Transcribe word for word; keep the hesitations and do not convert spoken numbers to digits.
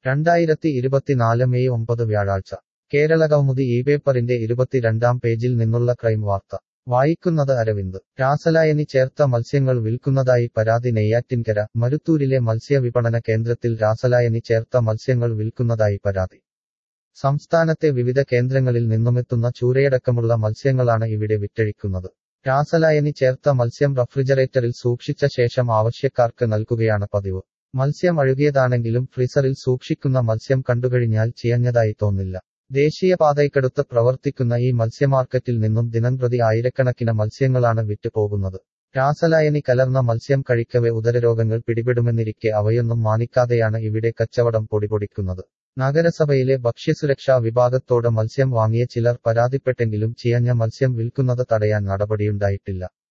രണ്ടായിരത്തി ഇരുപത്തിനാല് മെയ് ഒമ്പത് വ്യാഴാഴ്ച കേരളകൗമുദി ഈ പേപ്പറിന്റെ ഇരുപത്തിരണ്ടാം പേജിൽ നിന്നുള്ള ക്രൈം വാർത്ത വായിക്കുന്നത് അരവിന്ദ് രാസലായനി ചേർത്ത മത്സ്യങ്ങൾ വിൽക്കുന്നതായി പരാതി നെയ്യാറ്റിൻകര മരുത്തൂരിലെ മത്സ്യവിപണന കേന്ദ്രത്തിൽ രാസലായനി ചേർത്ത മത്സ്യങ്ങൾ വിൽക്കുന്നതായി പരാതി സംസ്ഥാനത്തെ വിവിധ കേന്ദ്രങ്ങളിൽ നിന്നുമെത്തുന്ന ചൂരയടക്കമുള്ള മത്സ്യങ്ങളാണ് ഇവിടെ വിറ്റഴിക്കുന്നത് രാസലായനി ചേർത്ത മത്സ്യം റഫ്രിജറേറ്ററിൽ സൂക്ഷിച്ച ശേഷം ആവശ്യക്കാർക്ക് നൽകുകയാണ് പതിവ് മത്സ്യം അഴുകിയതാണെങ്കിലും ഫ്രീസറിൽ സൂക്ഷിക്കുന്ന മത്സ്യം കണ്ടുകഴിഞ്ഞാൽ ചീയഞ്ഞതായി തോന്നില്ല ദേശീയപാതയ്ക്കടുത്ത് പ്രവർത്തിക്കുന്ന ഈ മത്സ്യമാർക്കറ്റിൽ നിന്നും ദിനംപ്രതി ആയിരക്കണക്കിന് മത്സ്യങ്ങളാണ് വിറ്റ് പോകുന്നത് രാസലായനി കലർന്ന മത്സ്യം കഴിക്കവെ ഉദരരോഗങ്ങൾ പിടിപെടുമെന്നിരിക്കെ അവയൊന്നും മാനിക്കാതെയാണ് ഇവിടെ കച്ചവടം പൊടിപൊടിക്കുന്നത് നഗരസഭയിലെ ഭക്ഷ്യസുരക്ഷാ വിഭാഗത്തോട് മത്സ്യം വാങ്ങിയ ചിലർ പരാതിപ്പെട്ടെങ്കിലും ചീയഞ്ഞ മത്സ്യം വിൽക്കുന്നത് തടയാൻ നടപടിയുണ്ടായിട്ടില്ല